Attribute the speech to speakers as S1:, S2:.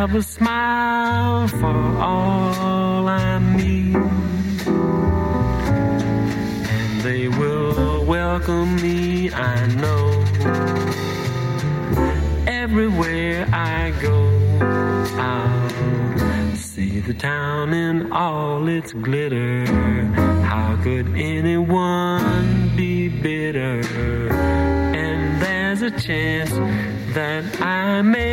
S1: have a smile for all I need, and they will welcome me, I know. Everywhere I go, I'll see the town in all its glitter. How could anyone be bitter? And there's a chance that I may